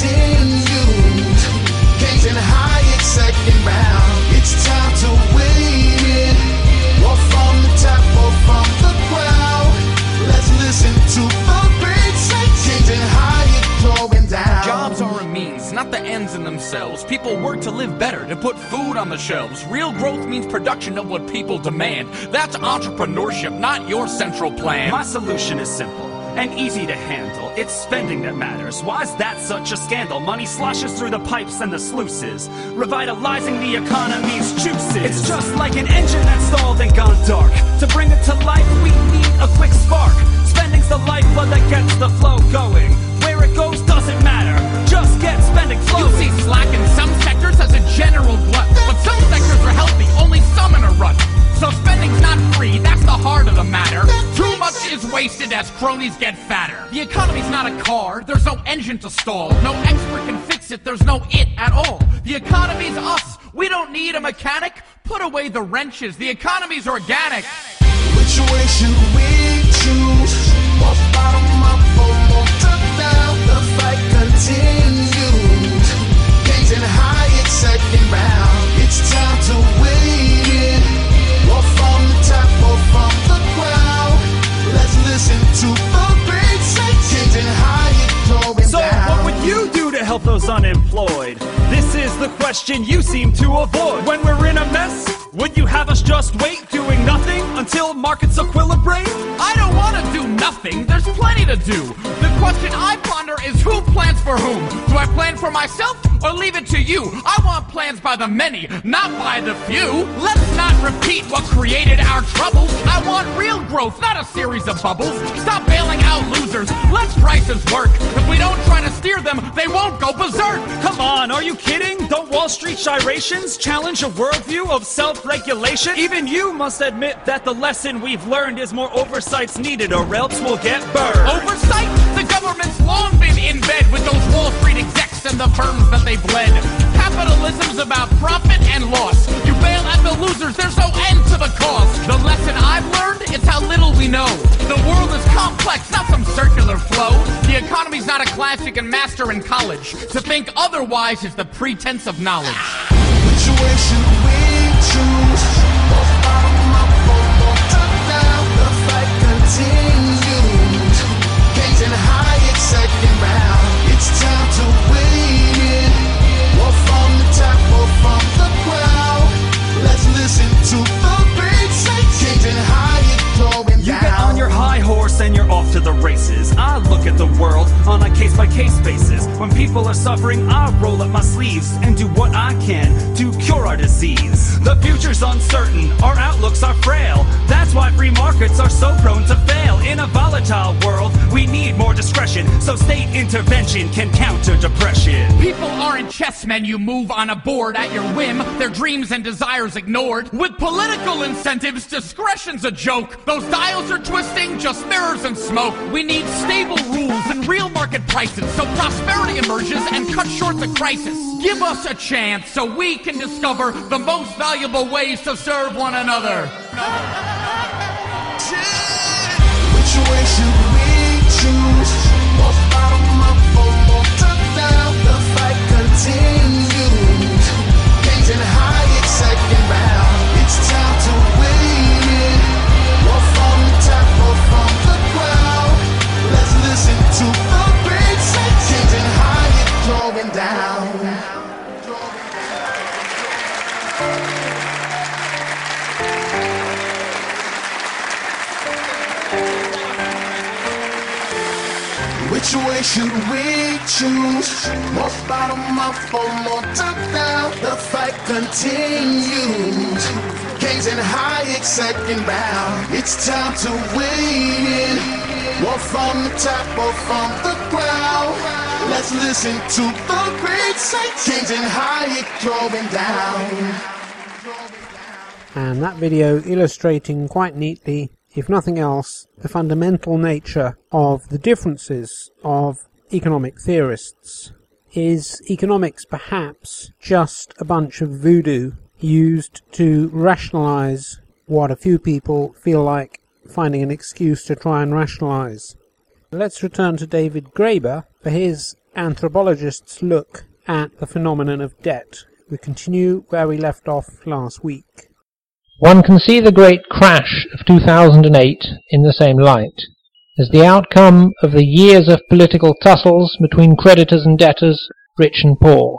continues. Kings and Hayek second round. It's time to win it. War from the top or from the crowd. Let's listen to the great say. Kings and Hayek throwing down. Jobs are a means, not the ends in themselves. People work to live better, to put food on the shelves. Real growth means production of what people demand. That's entrepreneurship, not your central plan. My solution is simple and easy to handle. It's spending that matters. Why's that such a scandal? Money sloshes through the pipes and the sluices, revitalizing the economy's juices. It's just like an engine that's stalled and gone dark. To bring it to life, we need a quick spark. Spending's the lifeblood that gets the flow going. Where it goes doesn't matter, just get spending flowing. You see slack in some sectors as a general glut, but some sectors are healthy, only some in a rut. So spending's not free, that's the heart of the matter. Too much is wasted as cronies get fatter. The economy's not a car, there's no engine to stall. No expert can fix it, there's no it at all. The economy's us, we don't need a mechanic. Put away the wrenches, the economy's organic. Which way should we choose? More bottom up or more top down? The fight continues. Kings and Hayek second round. It's time to win. War from the top or from the crowd. Let's listen to the great say. Kings and Hayek throwing So down. what would you do to help those unemployed? This is the question you seem to avoid. When we're in a mess, would you have us just wait, doing nothing until markets equilibrate? I don't want to do nothing, there's plenty to do. The question I ponder is who plans for whom? Do I plan for myself or leave it to you? I want plans by the many, not by the few. Let's not repeat what created our troubles. I want real growth, not a series of bubbles. Stop bailing out losers, let prices work. If we don't try to steer them, they won't go berserk. Come on, are you kidding? Don't Wall Street gyrations challenge a worldview of self-regulation? Even you must admit that the lesson we've learned is more oversight's needed or else we'll get burned. Oversight? The government's long been in bed with those Wall Street execs and the firms that they've led. Capitalism's about profit and loss. You bail at the losers, there's no end to the cost. The lesson I've learned is how little we know. The world is complex, not some circular flow. The economy's not a class you can master in college. To think otherwise is the pretense of knowledge. Which way should we choose? More bottom up or more top down? The fight continues. Kings and Hayek second round. It's time to win. War from the top or from the crowd. Let's listen to the great say. Kings and Hayek throwing You down. get on your high horse and you're off to the races. I look at the world on a case-by-case basis. When people are suffering, I roll up my sleeves and do what I can to cure our disease. The future's uncertain, our outlooks are frail. That's why free markets are so prone to fail. In a volatile world, we need more discretion, so state intervention can counter depression. People aren't chessmen you move on a board at your whim, their dreams and desires ignored. With political incentives, discretion's a joke. Those dials are twisting, just mirrors and smoke. We need stable rules and real market prices, so prosperity emerges and cuts short the crisis. Give us a chance so we can discover the most valuable ways to serve one another. Which way should we choose? More bottom up or more top down? The fight continues. Kings and Hayek second round. It's time to win. War from the top or from the crowd. Let's listen to the great say. Kings and Hayek throwing down. Which way should we choose? More bottom up or more top down? The fight continues. Kings and Hayek second round. It's time to win. or from the top or from the ground. Let's listen to the great saints, Kings and Hayek throwing down. And that video illustrating quite neatly, if nothing else, the fundamental nature of the differences of economic theorists. Is economics perhaps just a bunch of voodoo used to rationalize what a few people feel like finding an excuse to try and rationalize? Let's return to David Graeber for his anthropologist's look at the phenomenon of debt. We continue where we left off last week. One can see the great crash of two thousand eight in the same light, as the outcome of the years of political tussles between creditors and debtors, rich and poor.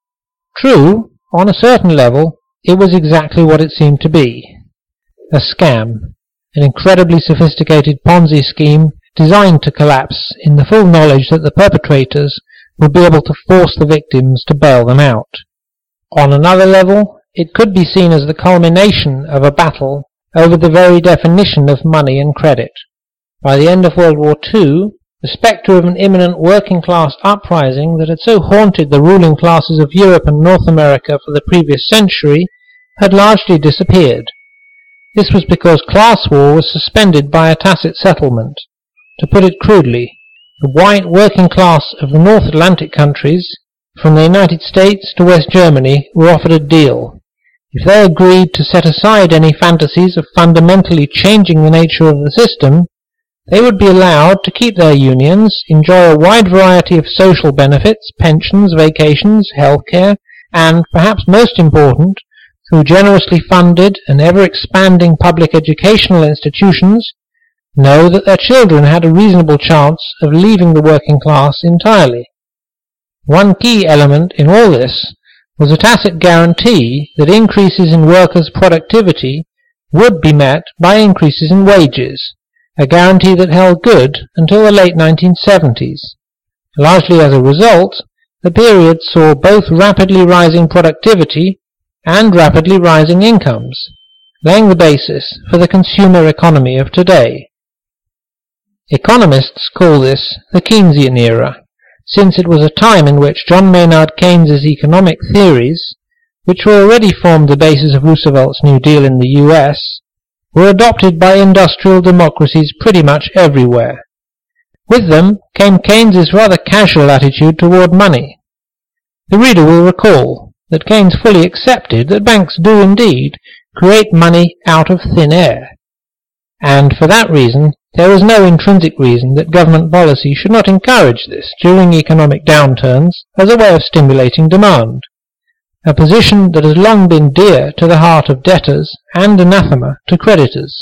True, on a certain level, it was exactly what it seemed to be. A scam, an incredibly sophisticated Ponzi scheme designed to collapse in the full knowledge that the perpetrators would be able to force the victims to bail them out. On another level, it could be seen as the culmination of a battle over the very definition of money and credit. By the end of World War Two, the spectre of an imminent working-class uprising that had so haunted the ruling classes of Europe and North America for the previous century had largely disappeared. This was because class war was suspended by a tacit settlement. To put it crudely, the white working class of the North Atlantic countries, from the United States to West Germany, were offered a deal. If they agreed to set aside any fantasies of fundamentally changing the nature of the system, they would be allowed to keep their unions, enjoy a wide variety of social benefits, pensions, vacations, healthcare, and, perhaps most important, through generously funded and ever-expanding public educational institutions, know that their children had a reasonable chance of leaving the working class entirely. One key element in all this was a tacit guarantee that increases in workers' productivity would be met by increases in wages, a guarantee that held good until the late nineteen seventies. Largely as a result, the period saw both rapidly rising productivity and rapidly rising incomes, laying the basis for the consumer economy of today. Economists call this the Keynesian era, since it was a time in which John Maynard Keynes's economic theories, which were already formed the basis of Roosevelt's New Deal in the U S, were adopted by industrial democracies pretty much everywhere. With them came Keynes's rather casual attitude toward money. The reader will recall that Keynes fully accepted that banks do indeed create money out of thin air, and for that reason there is no intrinsic reason that government policy should not encourage this during economic downturns as a way of stimulating demand, a position that has long been dear to the heart of debtors and anathema to creditors.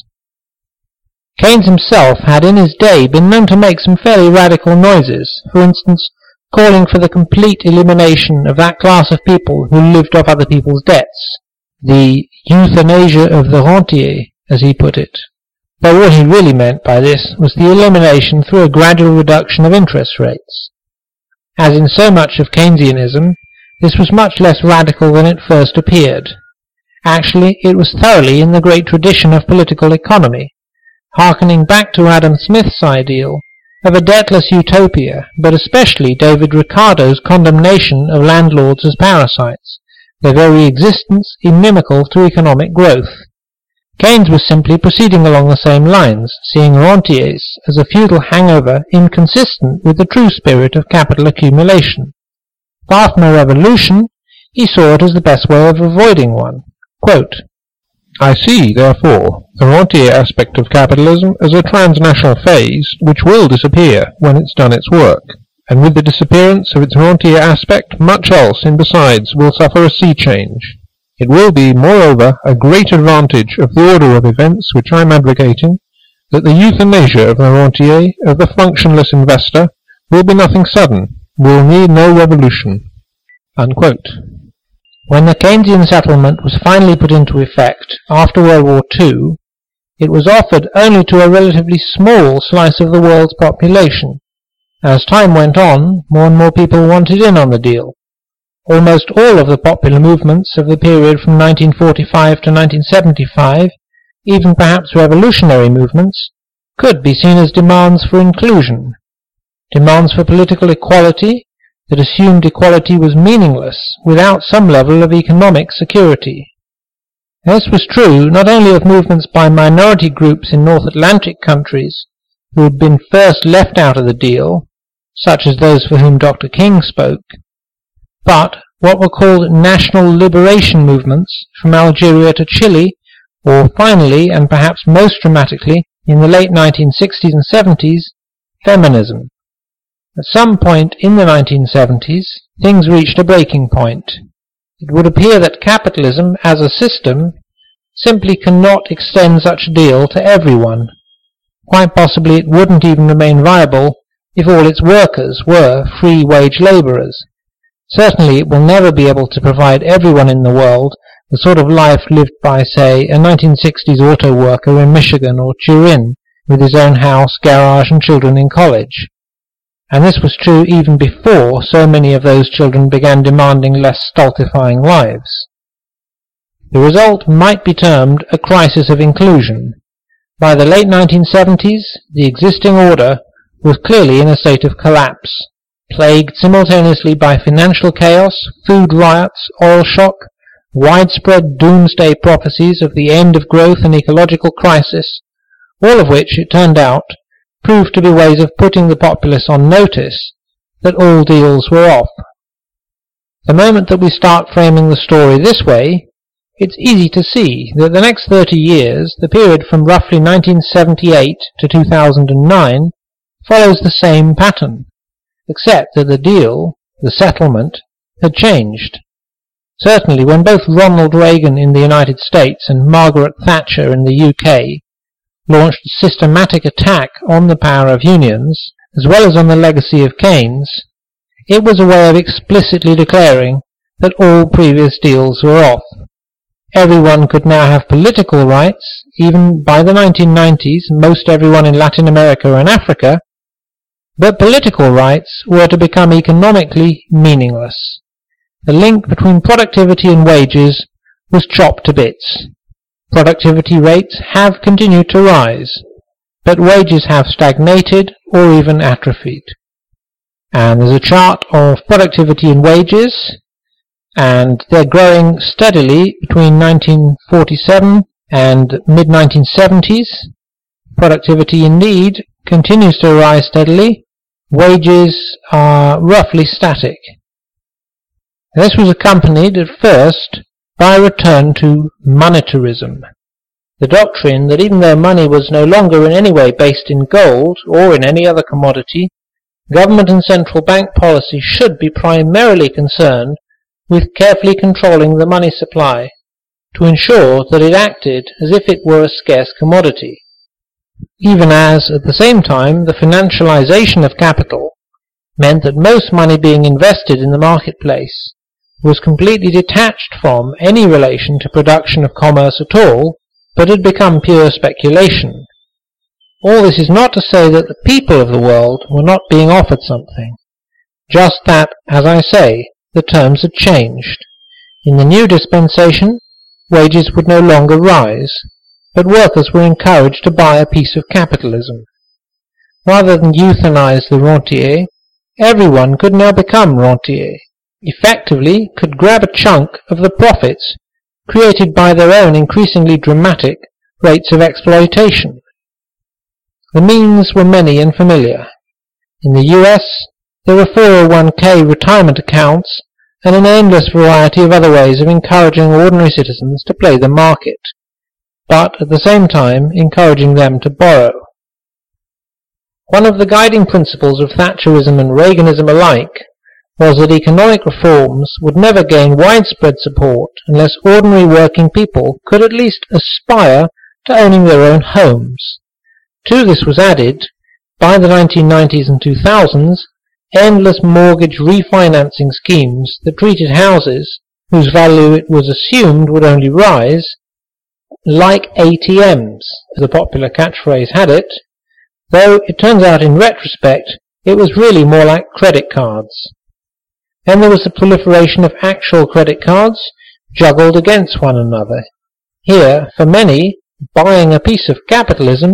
Keynes himself had in his day been known to make some fairly radical noises, for instance, calling for the complete elimination of that class of people who lived off other people's debts, the euthanasia of the rentier, as he put it. Though what he really meant by this was the elimination through a gradual reduction of interest rates. As in so much of Keynesianism, this was much less radical than it first appeared. Actually, it was thoroughly in the great tradition of political economy, hearkening back to Adam Smith's ideal of a debtless utopia, but especially David Ricardo's condemnation of landlords as parasites, their very existence inimical to economic growth. Keynes was simply proceeding along the same lines, seeing rentiers as a feudal hangover inconsistent with the true spirit of capital accumulation. Far from a revolution, he saw it as the best way of avoiding one. Quote, I see, therefore, the rentier aspect of capitalism as a transnational phase which will disappear when it's done its work, and with the disappearance of its rentier aspect much else in besides will suffer a sea change. It will be, moreover, a great advantage of the order of events which I am advocating, that the euthanasia of the rentier, of the functionless investor, will be nothing sudden, will need no revolution. Unquote. When the Keynesian settlement was finally put into effect after World War Two, it was offered only to a relatively small slice of the world's population. As time went on, more and more people wanted in on the deal. Almost all of the popular movements of the period from nineteen forty-five to nineteen seventy-five, even perhaps revolutionary movements, could be seen as demands for inclusion, demands for political equality that assumed equality was meaningless without some level of economic security. This was true not only of movements by minority groups in North Atlantic countries who had been first left out of the deal, such as those for whom Doctor King spoke, but what were called national liberation movements from Algeria to Chile, or finally, and perhaps most dramatically, in the late nineteen sixties and seventies, feminism. At some point in the nineteen seventies, things reached a breaking point. It would appear that capitalism, as a system, simply cannot extend such a deal to everyone. Quite possibly it wouldn't even remain viable if all its workers were free-wage labourers. Certainly it will never be able to provide everyone in the world the sort of life lived by, say, a nineteen sixties auto worker in Michigan or Turin, with his own house, garage, and children in college. And this was true even before so many of those children began demanding less stultifying lives. The result might be termed a crisis of inclusion. By the late nineteen seventies, the existing order was clearly in a state of collapse, plagued simultaneously by financial chaos, food riots, oil shock, widespread doomsday prophecies of the end of growth and ecological crisis, all of which, it turned out, proved to be ways of putting the populace on notice that all deals were off. The moment that we start framing the story this way, it's easy to see that the next thirty years, the period from roughly nineteen seventy-eight to two thousand nine, follows the same pattern, except that the deal, the settlement, had changed. Certainly when both Ronald Reagan in the United States and Margaret Thatcher in the U K launched a systematic attack on the power of unions, as well as on the legacy of Keynes, it was a way of explicitly declaring that all previous deals were off. Everyone could now have political rights, even by the nineteen nineties most everyone in Latin America and Africa, but political rights were to become economically meaningless. The link between productivity and wages was chopped to bits. Productivity rates have continued to rise, but wages have stagnated or even atrophied. And there's a chart of productivity and wages, and they're growing steadily between nineteen forty-seven and mid nineteen seventies. Productivity indeed continues to rise steadily. Wages are roughly static. This was accompanied at first by a return to monetarism, the doctrine that even though money was no longer in any way based in gold or in any other commodity, government and central bank policy should be primarily concerned with carefully controlling the money supply to ensure that it acted as if it were a scarce commodity, even as, at the same time, the financialization of capital meant that most money being invested in the marketplace was completely detached from any relation to production of commerce at all, but had become pure speculation. All this is not to say that the people of the world were not being offered something, just that, as I say, the terms had changed. In the new dispensation, wages would no longer rise, but workers were encouraged to buy a piece of capitalism. Rather than euthanize the rentier, everyone could now become rentier, effectively could grab a chunk of the profits created by their own increasingly dramatic rates of exploitation. The means were many and familiar. In the U S, there were four oh one k retirement accounts and an endless variety of other ways of encouraging ordinary citizens to play the market, but at the same time encouraging them to borrow. One of the guiding principles of Thatcherism and Reaganism alike was that economic reforms would never gain widespread support unless ordinary working people could at least aspire to owning their own homes. To this was added, by the nineteen nineties and two thousands, endless mortgage refinancing schemes that treated houses, whose value it was assumed would only rise, like A T Ms, as the popular catchphrase had it, though it turns out in retrospect it was really more like credit cards. Then there was the proliferation of actual credit cards juggled against one another. Here, for many, buying a piece of capitalism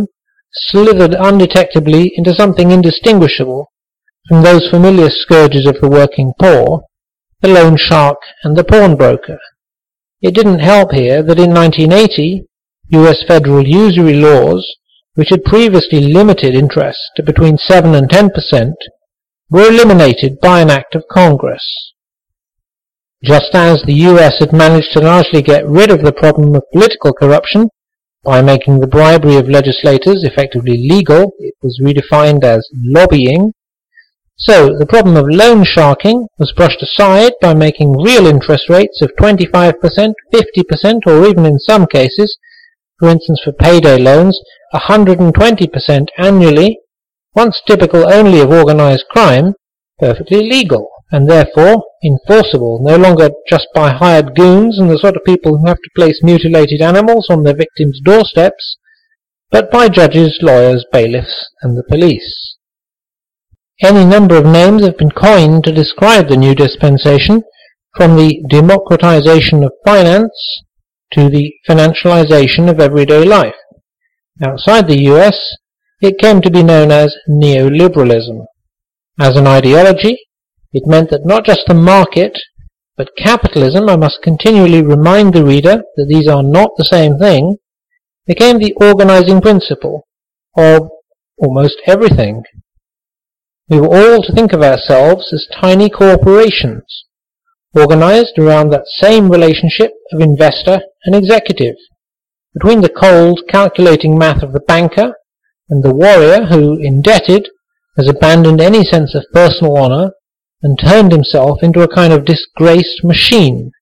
slithered undetectably into something indistinguishable from those familiar scourges of the working poor, the loan shark and the pawnbroker. It didn't help here that in nineteen eighty, U S federal usury laws, which had previously limited interest to between seven and ten percent, were eliminated by an act of Congress. Just as the U S had managed to largely get rid of the problem of political corruption by making the bribery of legislators effectively legal, it was redefined as lobbying, so the problem of loan sharking was brushed aside by making real interest rates of twenty-five percent, fifty percent, or even in some cases, for instance for payday loans, one hundred twenty percent annually, once typical only of organized crime, perfectly legal, and therefore enforceable no longer just by hired goons and the sort of people who have to place mutilated animals on their victims' doorsteps, but by judges, lawyers, bailiffs, and the police. Any number of names have been coined to describe the new dispensation, from the democratization of finance to the financialization of everyday life. Outside the U S, it came to be known as neoliberalism. As an ideology, it meant that not just the market, but capitalism, I must continually remind the reader that these are not the same thing, became the organizing principle of almost everything. We were all to think of ourselves as tiny corporations, organized around that same relationship of investor and executive, between the cold, calculating math of the banker and the warrior who, indebted, has abandoned any sense of personal honor and turned himself into a kind of disgraced machine.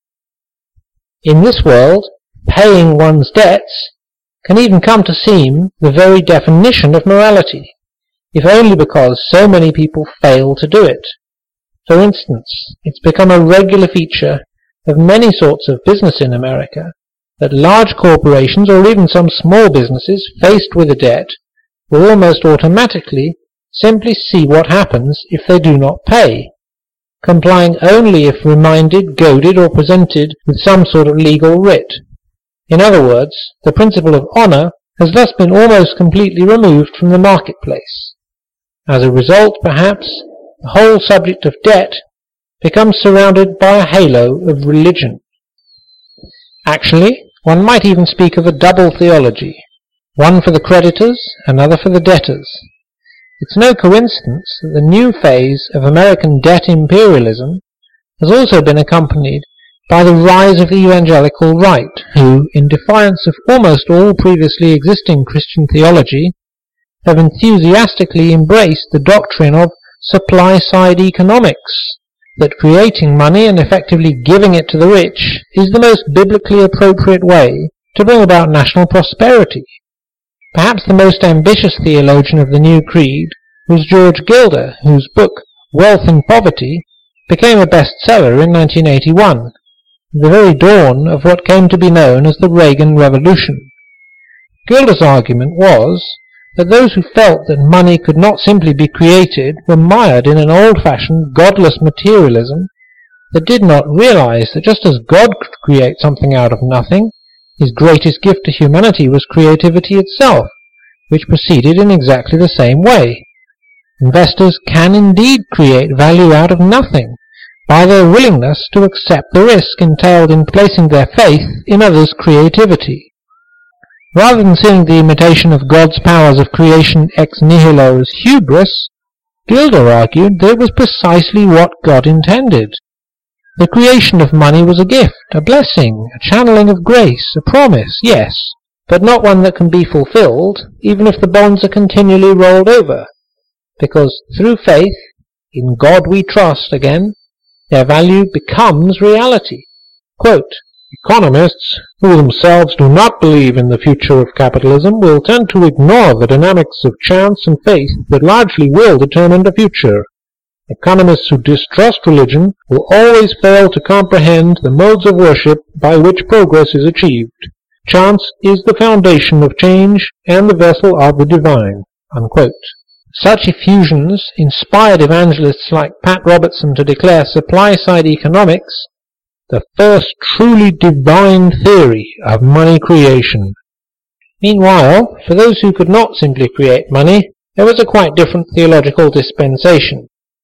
In this world, paying one's debts can even come to seem the very definition of morality, if only because so many people fail to do it. For instance, it's become a regular feature of many sorts of business in America that large corporations or even some small businesses faced with a debt will almost automatically simply see what happens if they do not pay, complying only if reminded, goaded, or presented with some sort of legal writ. In other words, the principle of honor has thus been almost completely removed from the marketplace. As a result, perhaps, the whole subject of debt becomes surrounded by a halo of religion. Actually, one might even speak of a double theology, one for the creditors, another for the debtors. It's no coincidence that the new phase of American debt imperialism has also been accompanied by the rise of the evangelical right, who, in defiance of almost all previously existing Christian theology, have enthusiastically embraced the doctrine of supply-side economics, that creating money and effectively giving it to the rich is the most biblically appropriate way to bring about national prosperity. Perhaps the most ambitious theologian of the new creed was George Gilder, whose book Wealth and Poverty became a bestseller in nineteen eighty-one, the very dawn of what came to be known as the Reagan Revolution. Gilder's argument was that those who felt that money could not simply be created were mired in an old-fashioned, godless materialism that did not realize that just as God could create something out of nothing, his greatest gift to humanity was creativity itself, which proceeded in exactly the same way. Investors can indeed create value out of nothing by their willingness to accept the risk entailed in placing their faith in others' creativity. Rather than seeing the imitation of God's powers of creation ex nihilo as hubris, Gilder argued that it was precisely what God intended. The creation of money was a gift, a blessing, a channeling of grace, a promise, yes, but not one that can be fulfilled, even if the bonds are continually rolled over, because through faith, in God we trust again, their value becomes reality. Quote, "Economists, who themselves do not believe in the future of capitalism, will tend to ignore the dynamics of chance and faith that largely will determine the future. Economists who distrust religion will always fail to comprehend the modes of worship by which progress is achieved. Chance is the foundation of change and the vessel of the divine." Unquote. Such effusions inspired evangelists like Pat Robertson to declare supply-side economics the first truly divine theory of money creation. Meanwhile, for those who could not simply create money, there was a quite different theological dispensation.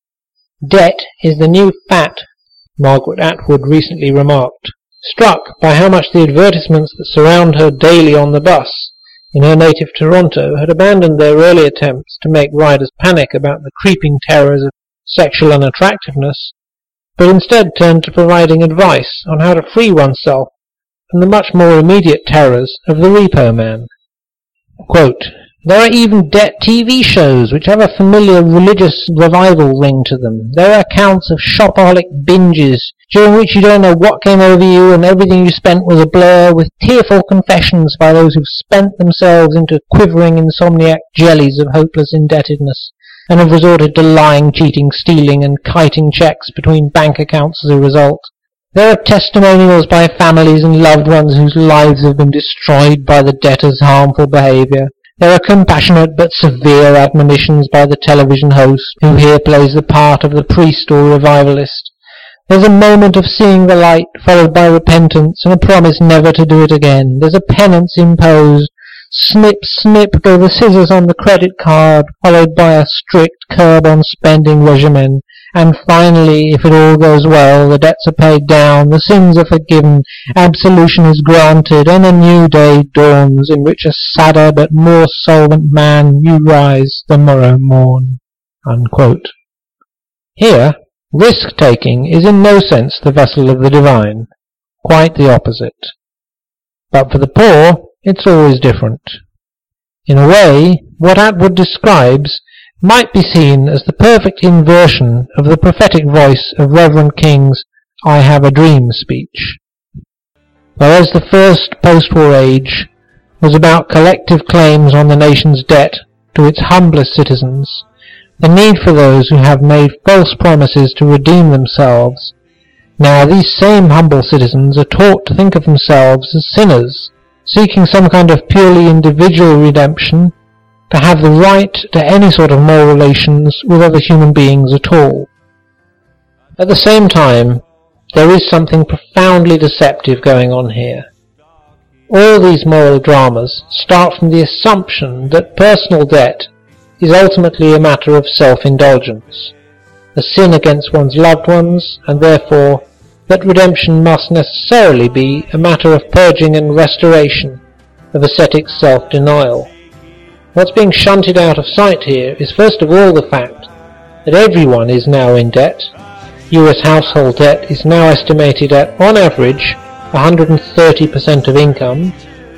Debt is the new fat, Margaret Atwood recently remarked, struck by how much the advertisements that surround her daily on the bus in her native Toronto had abandoned their early attempts to make riders panic about the creeping terrors of sexual unattractiveness, but instead turned to providing advice on how to free oneself from the much more immediate terrors of the repo man. Quote, "There are even debt T V shows which have a familiar religious revival ring to them. There are accounts of shopaholic binges during which you don't know what came over you and everything you spent was a blur, with tearful confessions by those who've spent themselves into quivering insomniac jellies of hopeless indebtedness and have resorted to lying, cheating, stealing and kiting checks between bank accounts as a result. There are testimonials by families and loved ones whose lives have been destroyed by the debtor's harmful behaviour. There are compassionate but severe admonitions by the television host, who here plays the part of the priest or revivalist. There's a moment of seeing the light, followed by repentance and a promise never to do it again. There's a penance imposed. Snip, snip go the scissors on the credit card, followed by a strict curb on spending regimen. And finally, if it all goes well, the debts are paid down, the sins are forgiven, absolution is granted, and a new day dawns in which a sadder but more solvent man you rise the morrow morn." Unquote. Here, risk-taking is in no sense the vessel of the divine. Quite the opposite. But for the poor, it's always different. In a way, what Atwood describes might be seen as the perfect inversion of the prophetic voice of Reverend King's "I Have a Dream" speech. Whereas the first post-war age was about collective claims on the nation's debt to its humblest citizens, the need for those who have made false promises to redeem themselves, now these same humble citizens are taught to think of themselves as sinners, seeking some kind of purely individual redemption, to have the right to any sort of moral relations with other human beings at all. At the same time, there is something profoundly deceptive going on here. All these moral dramas start from the assumption that personal debt is ultimately a matter of self-indulgence, a sin against one's loved ones, and therefore that redemption must necessarily be a matter of purging and restoration, of ascetic self-denial. What's being shunted out of sight here is first of all the fact that everyone is now in debt. U S household debt is now estimated at, on average, one hundred thirty percent of income.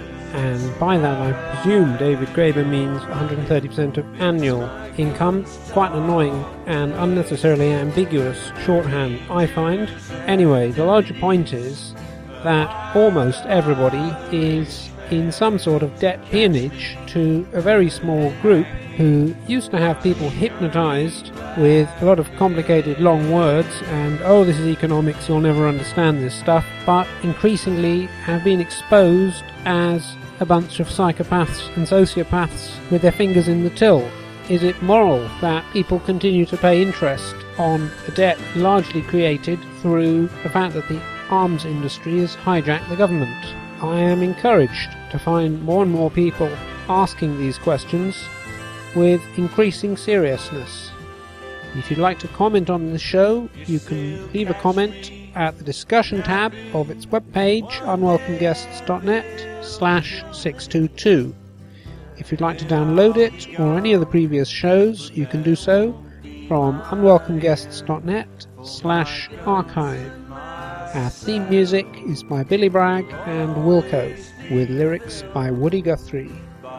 And by that I presume David Graeber means one hundred thirty percent of annual income. Quite annoying and unnecessarily ambiguous shorthand, I find. Anyway, the larger point is that almost everybody is in some sort of debt peonage to a very small group who used to have people hypnotized with a lot of complicated long words and, oh, this is economics, you'll never understand this stuff, but increasingly have been exposed as a bunch of psychopaths and sociopaths with their fingers in the till. Is it moral that people continue to pay interest on a debt largely created through the fact that the arms industry has hijacked the government? I am encouraged to find more and more people asking these questions with increasing seriousness. If you'd like to comment on the show, you can leave a comment at the discussion tab of its webpage, unwelcomeguests.net slash 622. If you'd like to download it or any of the previous shows, you can do so from unwelcomeguests.net slash archive. Our theme music is by Billy Bragg and Wilco, with lyrics by Woody Guthrie.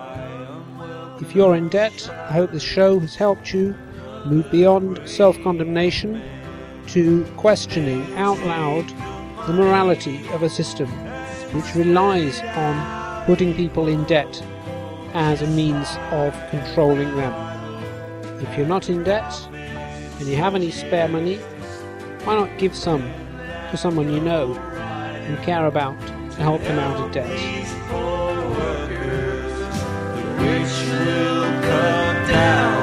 If you're in debt, I hope this show has helped you move beyond self-condemnation to questioning out loud the morality of a system which relies on putting people in debt as a means of controlling them. If you're not in debt and you have any spare money, why not give some to someone you know and care about to help them out of debt? Which will come down.